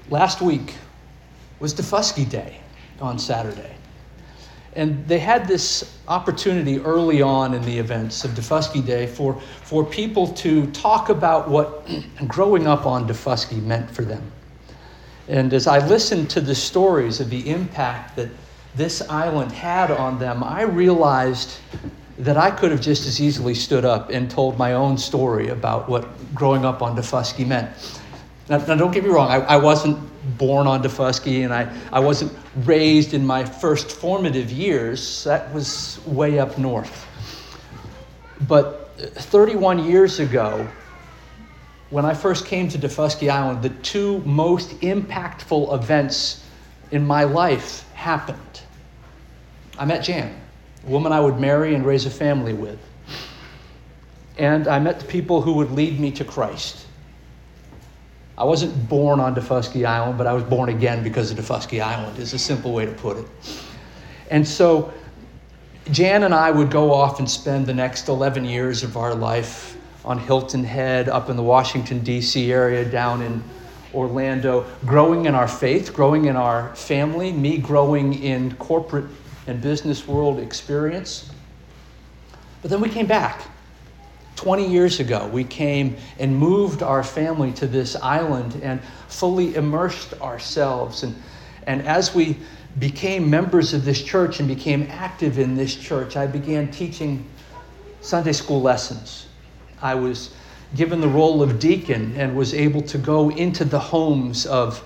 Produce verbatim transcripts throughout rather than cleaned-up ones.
Last week was Defusky Day on Saturday. And they had this opportunity early on in the events of Defusky Day for, for people to talk about what growing up on Defusky meant for them. And as I listened to the stories of the impact that this island had on them, I realized that I could have just as easily stood up and told my own story about what growing up on Defusky meant. Now, now don't get me wrong, I, I wasn't born on Defusky, and I, I wasn't raised in my first formative years. That was way up north. But thirty-one years ago, when I first came to Defusky Island, the two most impactful events in my life happened. I met Jan, a woman I would marry and raise a family with. And I met the people who would lead me to Christ. I wasn't born on Defusky Island, but I was born again because of Defusky Island, is a simple way to put it. And so Jan and I would go off and spend the next eleven years of our life on Hilton Head, up in the Washington, D C area, down in Orlando, growing in our faith, growing in our family, me growing in corporate and business world experience. But then we came back. twenty years ago, we came and moved our family to this island and fully immersed ourselves. And, and as we became members of this church and became active in this church, I began teaching Sunday school lessons. I was given the role of deacon and was able to go into the homes of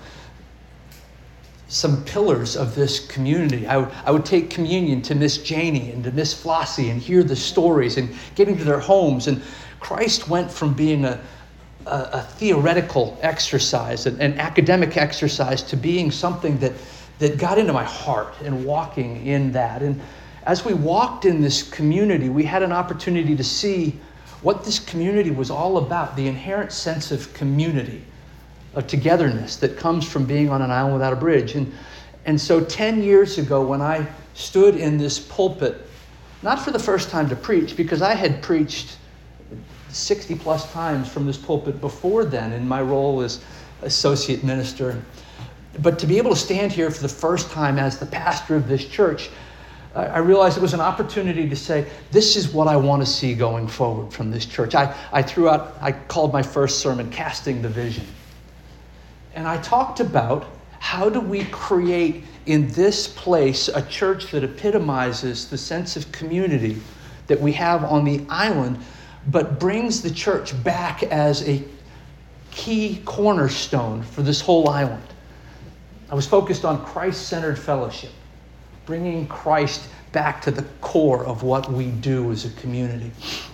some pillars of this community. I would, I would take communion to Miss Janie and to Miss Flossie and hear the stories and get into their homes. And Christ went from being a, a, a theoretical exercise, an, an academic exercise, to being something that, that got into my heart and walking in that. And as we walked in this community, we had an opportunity to see what this community was all about, the inherent sense of community, of togetherness that comes from being on an island without a bridge. And, and so ten years ago, when I stood in this pulpit, not for the first time to preach, because I had preached sixty plus times from this pulpit before then in my role as associate minister, but to be able to stand here for the first time as the pastor of this church, I realized it was an opportunity to say, this is what I want to see going forward from this church. I, I threw out, I called my first sermon, Casting the Vision. And I talked about how do we create in this place a church that epitomizes the sense of community that we have on the island, but brings the church back as a key cornerstone for this whole island. I was focused on Christ-centered fellowship, bringing Christ back to the core of what we do as a community.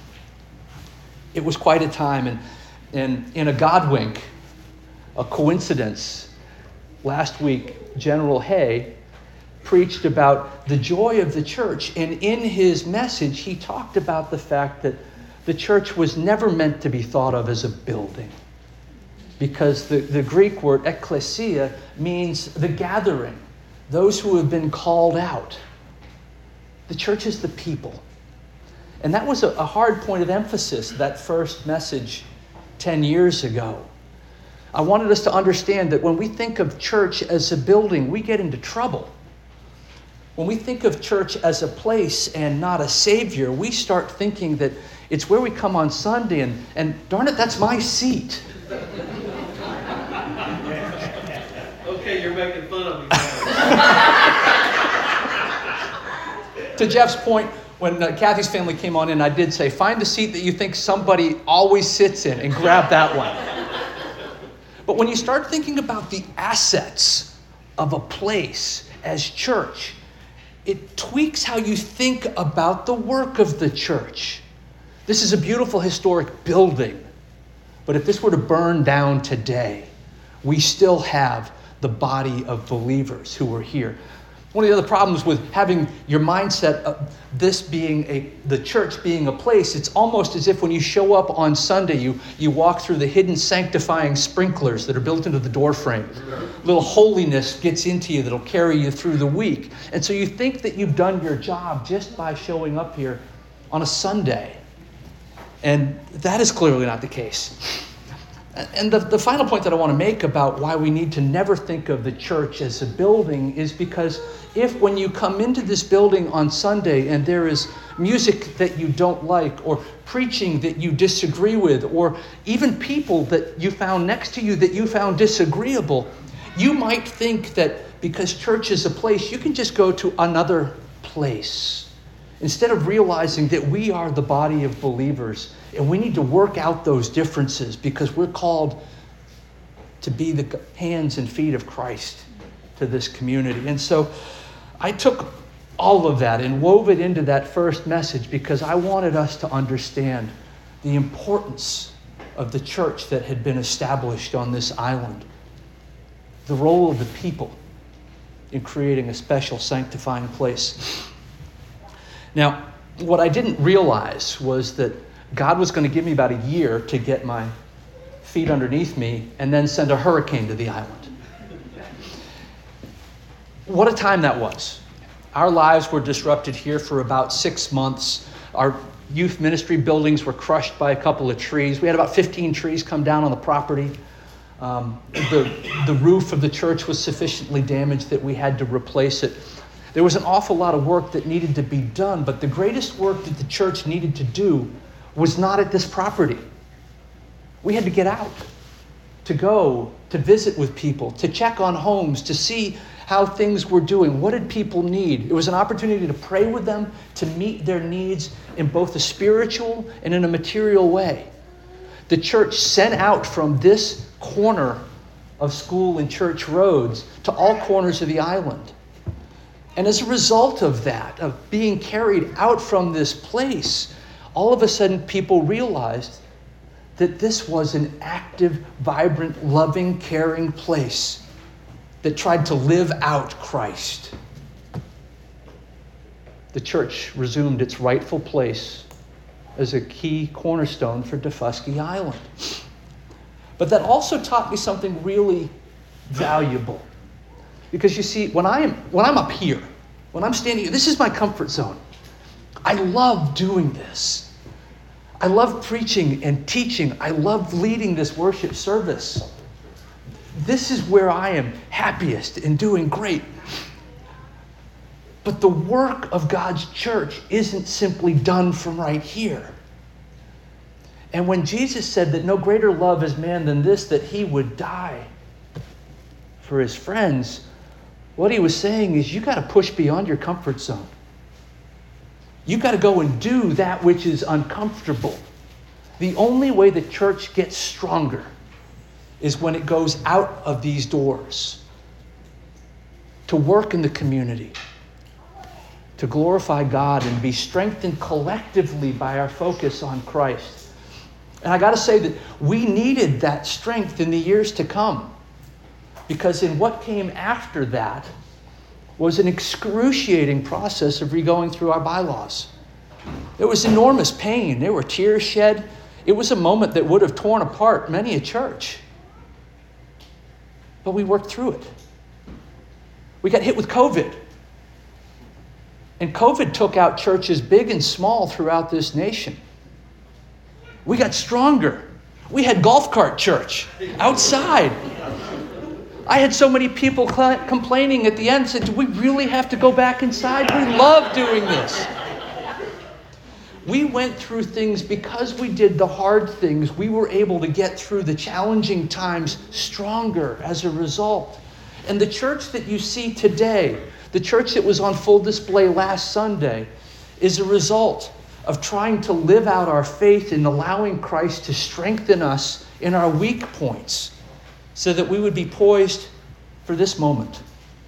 It was quite a time, and, and in a God wink, a coincidence, last week, General Hay preached about the joy of the church. And in his message, he talked about the fact that the church was never meant to be thought of as a building. Because the, the Greek word ekklesia means the gathering, those who have been called out. The church is the people. And that was a, a hard point of emphasis, that first message ten years ago. I wanted us to understand that when we think of church as a building, we get into trouble. When we think of church as a place and not a savior, we start thinking that it's where we come on Sunday and, and darn it, that's my seat. Okay, you're making fun of me. To Jeff's point, when uh, Kathy's family came on in, I did say, find the seat that you think somebody always sits in and grab that one. But when you start thinking about the assets of a place as church, it tweaks how you think about the work of the church. This is a beautiful historic building. But if this were to burn down today, we still have the body of believers who are here. One of the other problems with having your mindset of this being a the church being a place, it's almost as if when you show up on Sunday, you, you walk through the hidden sanctifying sprinklers that are built into the door frame. A little holiness gets into you that'll carry you through the week. And so you think that you've done your job just by showing up here on a Sunday. And that is clearly not the case. And the, the final point that I want to make about why we need to never think of the church as a building is because if when you come into this building on Sunday and there is music that you don't like, or preaching that you disagree with, or even people that you found next to you that you found disagreeable, you might think that because church is a place, you can just go to another place. Instead of realizing that we are the body of believers and we need to work out those differences because we're called to be the hands and feet of Christ to this community. And so I took all of that and wove it into that first message because I wanted us to understand the importance of the church that had been established on this island, the role of the people in creating a special sanctifying place. Now, what I didn't realize was that God was going to give me about a year to get my feet underneath me and then send a hurricane to the island. What a time that was. Our lives were disrupted here for about six months. Our youth ministry buildings were crushed by a couple of trees. We had about fifteen trees come down on the property. Um, the, the roof of the church was sufficiently damaged that we had to replace it. There was an awful lot of work that needed to be done, but the greatest work that the church needed to do was not at this property. We had to get out, to go, to visit with people, to check on homes, to see how things were doing. What did people need? It was an opportunity to pray with them, to meet their needs in both a spiritual and in a material way. The church sent out from this corner of School and Church Roads to all corners of the island. And as a result of that, of being carried out from this place, all of a sudden people realized that this was an active, vibrant, loving, caring place that tried to live out Christ. The church resumed its rightful place as a key cornerstone for Daufuskie Island. But that also taught me something really valuable. Because you see, when I am when I'm up here, when I'm standing here, this is my comfort zone. I love doing this. I love preaching and teaching. I love leading this worship service. This is where I am happiest and doing great. But the work of God's church isn't simply done from right here. And when Jesus said that no greater love is man than this, that he would die for his friends, what he was saying is you got to push beyond your comfort zone. You got to go and do that which is uncomfortable. The only way the church gets stronger is when it goes out of these doors to work in the community, to glorify God and be strengthened collectively by our focus on Christ. And I got to say that we needed that strength in the years to come, because in what came after that was an excruciating process of re-going through our bylaws. There was enormous pain. There were tears shed. It was a moment that would have torn apart many a church. But we worked through it. We got hit with COVID. And COVID took out churches big and small throughout this nation. We got stronger. We had golf cart church outside. I had so many people cl- complaining at the end, said, do we really have to go back inside? We love doing this. We went through things because we did the hard things. We were able to get through the challenging times stronger as a result. And the church that you see today, the church that was on full display last Sunday, is a result of trying to live out our faith and allowing Christ to strengthen us in our weak points so that we would be poised for this moment.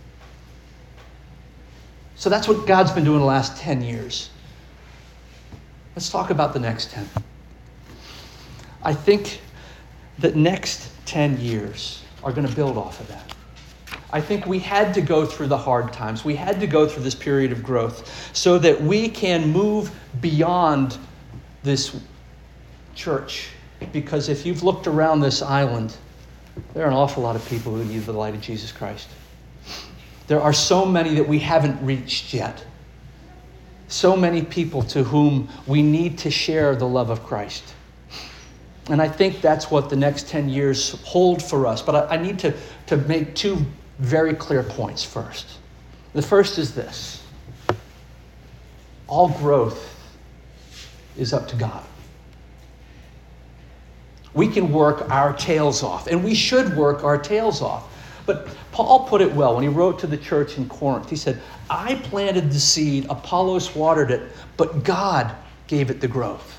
So that's what God's been doing the last ten years. Let's talk about the next ten. I think that next ten years are going to build off of that. I think we had to go through the hard times. We had to go through this period of growth so that we can move beyond this church. Because if you've looked around this island, there are an awful lot of people who need the light of Jesus Christ. There are so many that we haven't reached yet. So many people to whom we need to share the love of Christ. And I think that's what the next ten years hold for us. But I, I need to, to make two very clear points first. The first is this. All growth is up to God. We can work our tails off, and we should work our tails off. But Paul put it well when he wrote to the church in Corinth. He said, I planted the seed, Apollos watered it, but God gave it the growth.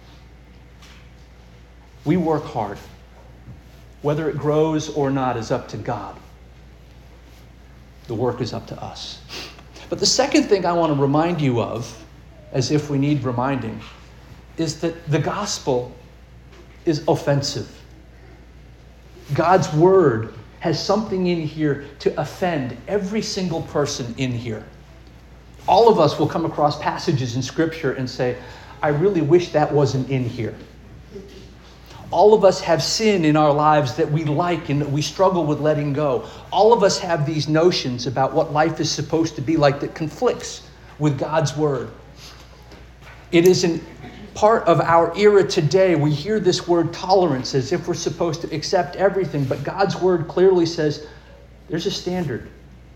We work hard. Whether it grows or not is up to God. The work is up to us. But the second thing I want to remind you of, as if we need reminding, is that the gospel is offensive. God's word has something in here to offend every single person in here. All of us will come across passages in Scripture and say, I really wish that wasn't in here. All of us have sin in our lives that we like and that we struggle with letting go. All of us have these notions about what life is supposed to be like that conflicts with God's word. It is in part of our era today. We hear this word tolerance as if we're supposed to accept everything, but God's word clearly says there's a standard.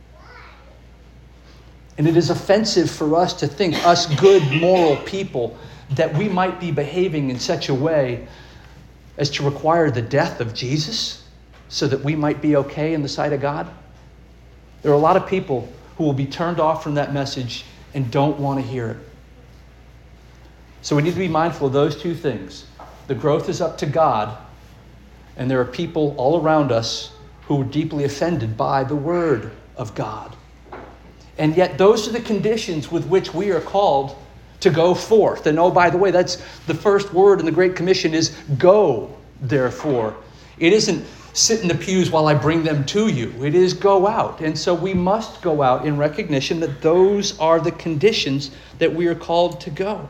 And it is offensive for us to think, us good, moral people, that we might be behaving in such a way as to require the death of Jesus so that we might be okay in the sight of God. There are a lot of people who will be turned off from that message and don't want to hear it. So we need to be mindful of those two things. The growth is up to God, and there are people all around us who are deeply offended by the word of God. And yet those are the conditions with which we are called to go forth. And oh, by the way, that's the first word in the Great Commission is go, therefore. It isn't sit in the pews while I bring them to you. It is go out. And so we must go out in recognition that those are the conditions that we are called to go.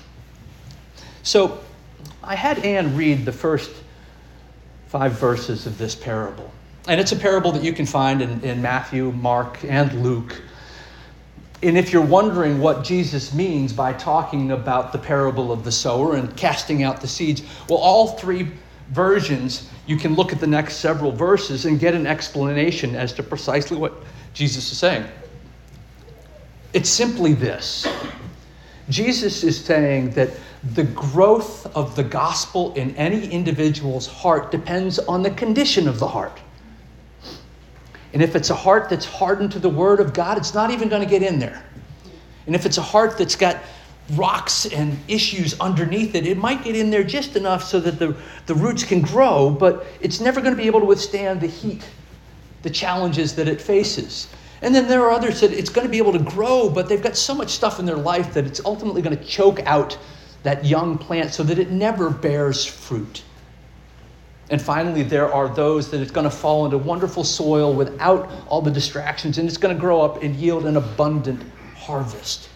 So I had Ann read the first five verses of this parable. And it's a parable that you can find in, in Matthew, Mark, and Luke. And if you're wondering what Jesus means by talking about the parable of the sower and casting out the seeds, well, all three versions, you can look at the next several verses and get an explanation as to precisely what Jesus is saying. It's simply this. Jesus is saying that the growth of the gospel in any individual's heart depends on the condition of the heart. And if it's a heart that's hardened to the word of God, it's not even going to get in there. And if it's a heart that's got rocks and issues underneath it, it might get in there just enough so that the, the roots can grow, but it's never going to be able to withstand the heat, the challenges that it faces. And then there are others that it's going to be able to grow, but they've got so much stuff in their life that it's ultimately going to choke out that young plant so that it never bears fruit. And finally, there are those that it's going to fall into wonderful soil without all the distractions, and it's going to grow up and yield an abundant harvest.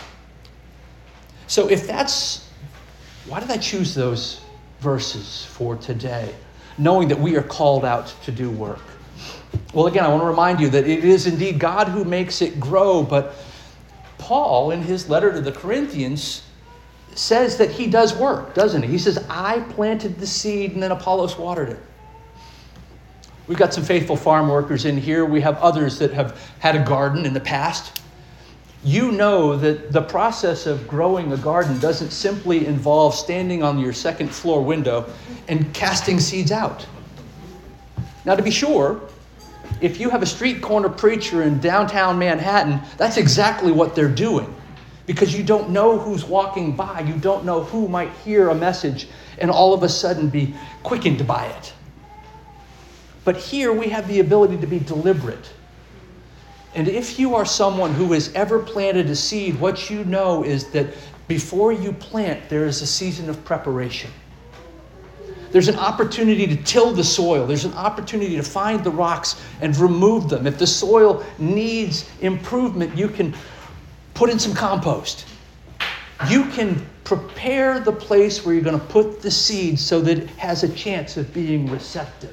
So if that's, why did I choose those verses for today, knowing that we are called out to do work? Well, again, I want to remind you that it is indeed God who makes it grow, but Paul, in his letter to the Corinthians, says that he does work, doesn't he? He says, I planted the seed and then Apollos watered it. We've got some faithful farm workers in here. We have others that have had a garden in the past. You know that the process of growing a garden doesn't simply involve standing on your second floor window and casting seeds out. Now, to be sure, if you have a street corner preacher in downtown Manhattan, that's exactly what they're doing. Because you don't know who's walking by. You don't know who might hear a message and all of a sudden be quickened by it. But here we have the ability to be deliberate. And if you are someone who has ever planted a seed, what you know is that before you plant, there is a season of preparation. There's an opportunity to till the soil. There's an opportunity to find the rocks and remove them. If the soil needs improvement, you can put in some compost. You can prepare the place where you're going to put the seed so that it has a chance of being receptive.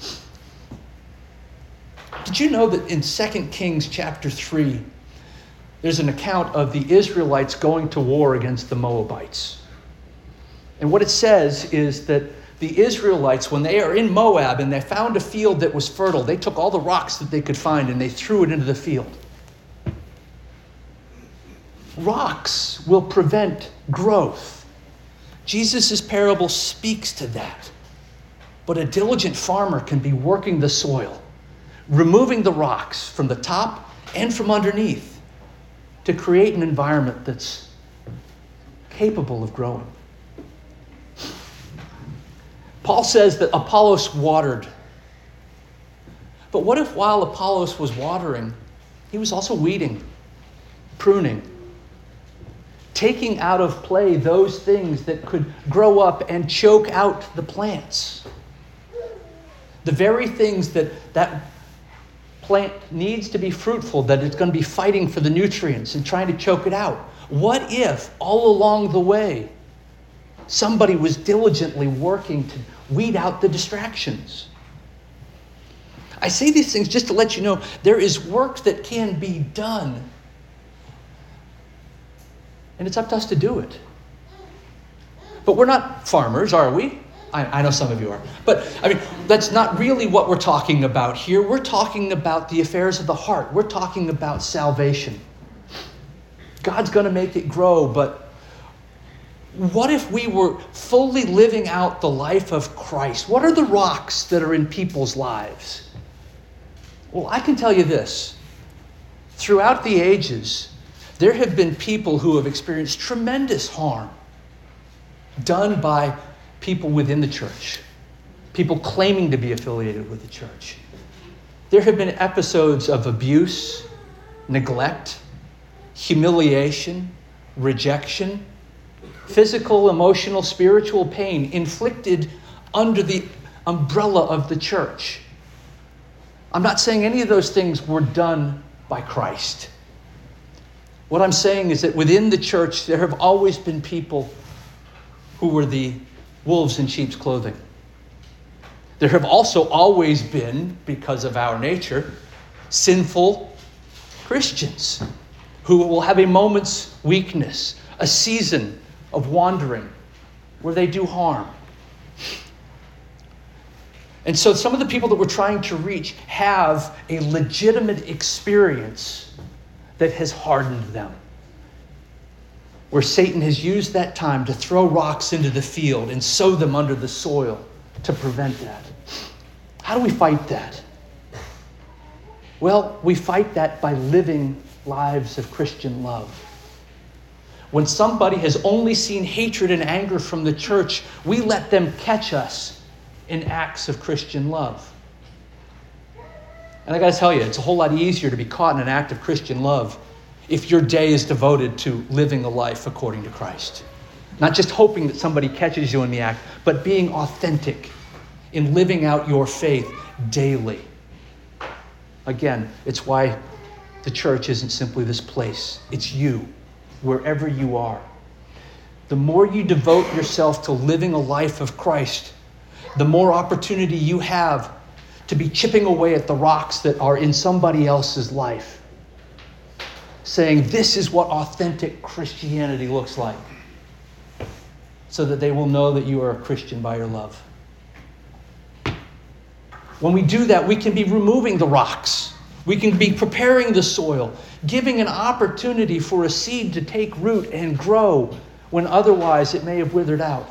Did you know that in Second Kings chapter three, there's an account of the Israelites going to war against the Moabites? And what it says is that the Israelites, when they are in Moab and they found a field that was fertile, they took all the rocks that they could find and they threw it into the field. Rocks will prevent growth. Jesus' parable speaks to that. But a diligent farmer can be working the soil, removing the rocks from the top and from underneath to create an environment that's capable of growing. Paul says that Apollos watered. But what if while Apollos was watering, he was also weeding, pruning, taking out of play those things that could grow up and choke out the plants? The very things that that plant needs to be fruitful, that it's going to be fighting for the nutrients and trying to choke it out. What if all along the way, somebody was diligently working to weed out the distractions? I say these things just to let you know there is work that can be done. And it's up to us to do it. But we're not farmers, are we? I, I know some of you are. But, I mean, that's not really what we're talking about here. We're talking about the affairs of the heart. We're talking about salvation. God's going to make it grow, but what if we were fully living out the life of Christ? What are the rocks that are in people's lives? Well, I can tell you this. Throughout the ages, there have been people who have experienced tremendous harm done by people within the church, people claiming to be affiliated with the church. There have been episodes of abuse, neglect, humiliation, rejection, physical, emotional, spiritual pain inflicted under the umbrella of the church. I'm not saying any of those things were done by Christ. What I'm saying is that within the church, there have always been people who were the wolves in sheep's clothing. There have also always been, because of our nature, sinful Christians who will have a moment's weakness, a season of wandering where they do harm. And so some of the people that we're trying to reach have a legitimate experience that has hardened them, where Satan has used that time to throw rocks into the field and sow them under the soil to prevent that. How do we fight that? Well, we fight that by living lives of Christian love. When somebody has only seen hatred and anger from the church, we let them catch us in acts of Christian love. And I got to tell you, it's a whole lot easier to be caught in an act of Christian love if your day is devoted to living a life according to Christ. Not just hoping that somebody catches you in the act, but being authentic in living out your faith daily. Again, it's why the church isn't simply this place. It's you, wherever you are. The more you devote yourself to living a life of Christ, the more opportunity you have to be chipping away at the rocks that are in somebody else's life, saying, this is what authentic Christianity looks like, so that they will know that you are a Christian by your love. When we do that, we can be removing the rocks. We can be preparing the soil, giving an opportunity for a seed to take root and grow when otherwise it may have withered out.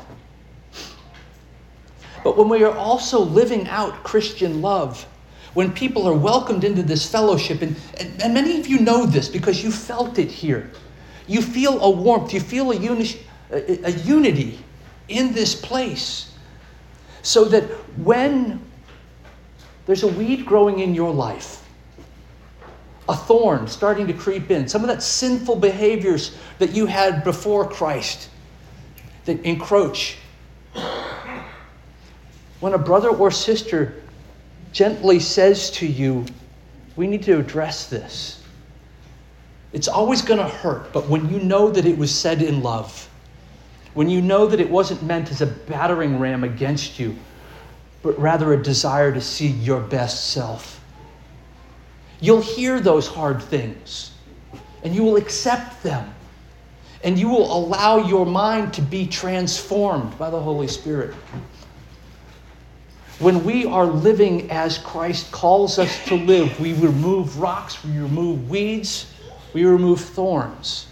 But when we are also living out Christian love, when people are welcomed into this fellowship, and, and, and many of you know this because you felt it here. You feel a warmth, you feel a, uni- a, a unity in this place. So that when there's a weed growing in your life, a thorn starting to creep in, some of that sinful behaviors that you had before Christ that encroach, when a brother or sister gently says to you, we need to address this, it's always going to hurt. But when you know that it was said in love, when you know that it wasn't meant as a battering ram against you, but rather a desire to see your best self, you'll hear those hard things and you will accept them, and you will allow your mind to be transformed by the Holy Spirit. When we are living as Christ calls us to live, we remove rocks, we remove weeds, we remove thorns,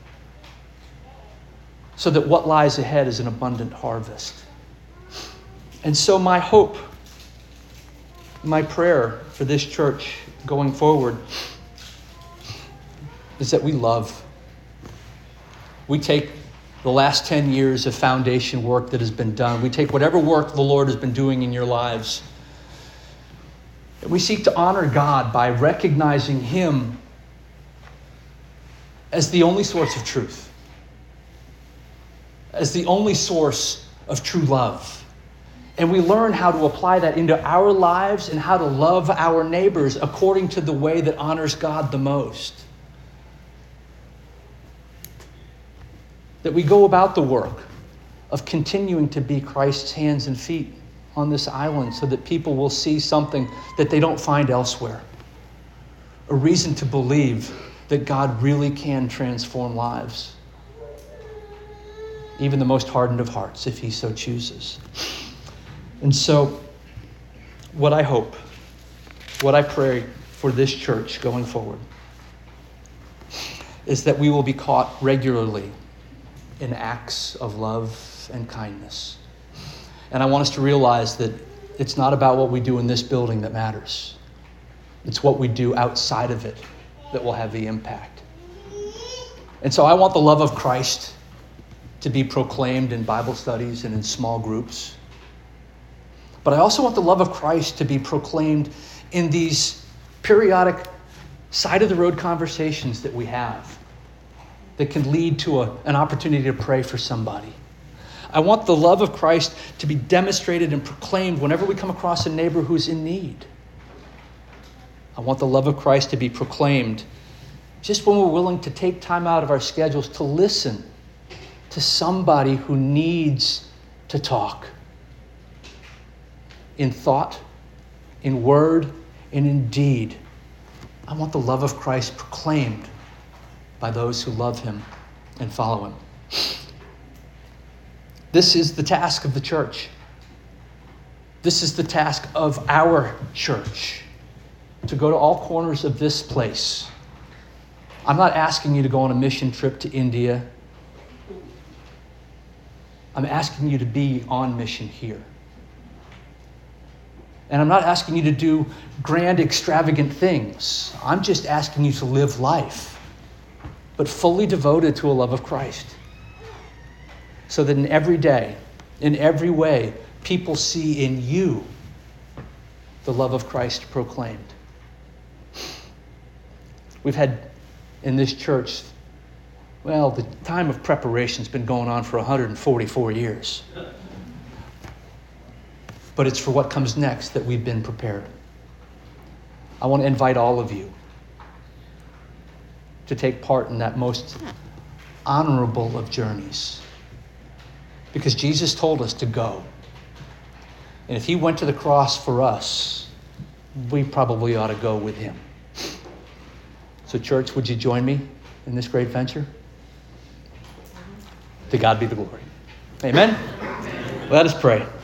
so that what lies ahead is an abundant harvest. And so my hope, my prayer for this church going forward is that we love. We take the last ten years of foundation work that has been done. We take whatever work the Lord has been doing in your lives. And we seek to honor God by recognizing Him as the only source of truth, as the only source of true love. And we learn how to apply that into our lives and how to love our neighbors according to the way that honors God the most. That we go about the work of continuing to be Christ's hands and feet on this island so that people will see something that they don't find elsewhere. A reason to believe that God really can transform lives. Even the most hardened of hearts, if He so chooses. And so, what I hope, what I pray for this church going forward, is that we will be caught regularly in acts of love and kindness. And I want us to realize that it's not about what we do in this building that matters. It's what we do outside of it that will have the impact. And so I want the love of Christ to be proclaimed in Bible studies and in small groups. But I also want the love of Christ to be proclaimed in these periodic side-of-the-road conversations that we have that can lead to a, an opportunity to pray for somebody. I want the love of Christ to be demonstrated and proclaimed whenever we come across a neighbor who's in need. I want the love of Christ to be proclaimed just when we're willing to take time out of our schedules to listen to somebody who needs to talk. In thought, in word, and in deed. I want the love of Christ proclaimed by those who love Him and follow Him. This is the task of the church. This is the task of our church, to go to all corners of this place. I'm not asking you to go on a mission trip to India. I'm asking you to be on mission here. And I'm not asking you to do grand, extravagant things. I'm just asking you to live life, but fully devoted to a love of Christ. So that in every day, in every way, people see in you the love of Christ proclaimed. We've had in this church, well, the time of preparation's been going on for one hundred forty-four years. But it's for what comes next that we've been prepared. I want to invite all of you to take part in that most honorable of journeys. Because Jesus told us to go. And if He went to the cross for us, we probably ought to go with Him. So church, would you join me in this great venture? To God be the glory. Amen? Let us pray.